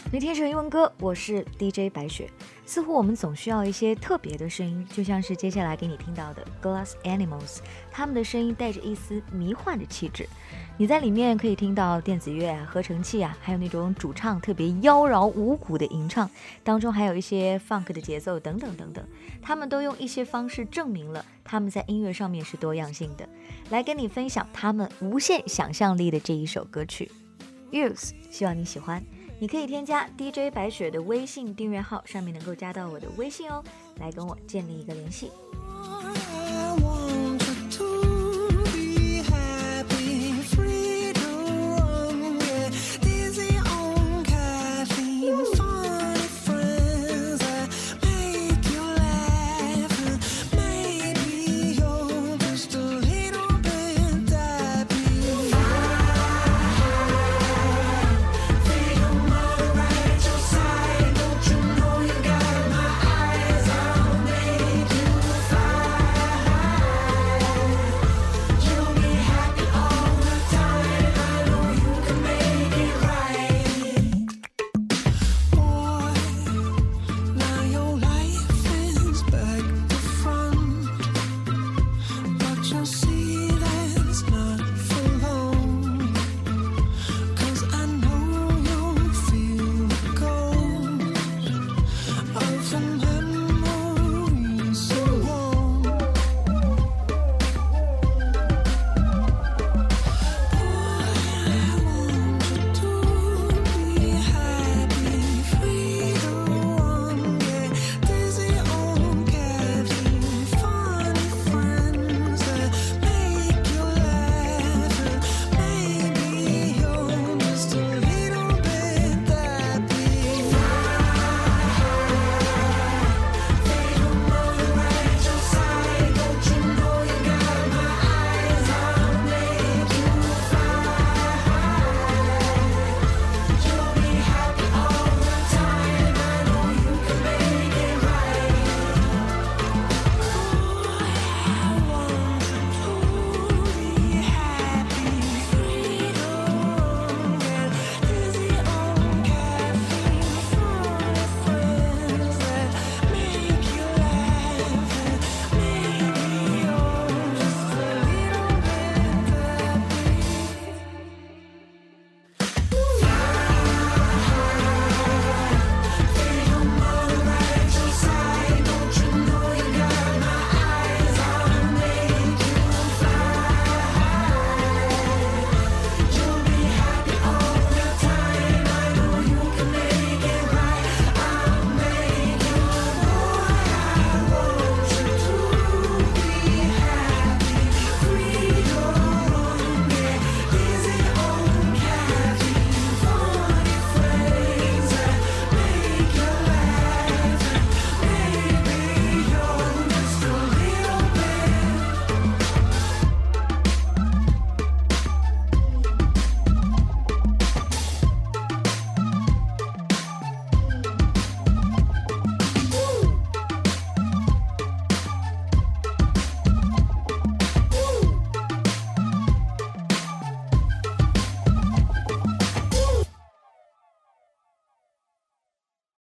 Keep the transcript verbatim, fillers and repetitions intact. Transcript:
每天学英文歌，我是 D J 白雪。似乎我们总需要一些特别的声音，就像是接下来给你听到的 Glass Animals， 他们的声音带着一丝迷幻的气质。你在里面可以听到电子乐啊、合成器啊，还有那种主唱特别妖娆无骨的吟唱，当中还有一些 funk 的节奏等等等等。他们都用一些方式证明了他们在音乐上面是多样性的。来跟你分享他们无限想象力的这一首歌曲 Youth， 希望你喜欢。你可以添加 D J 白雪的微信订阅号，上面能够加到我的微信哦，来跟我建立一个联系。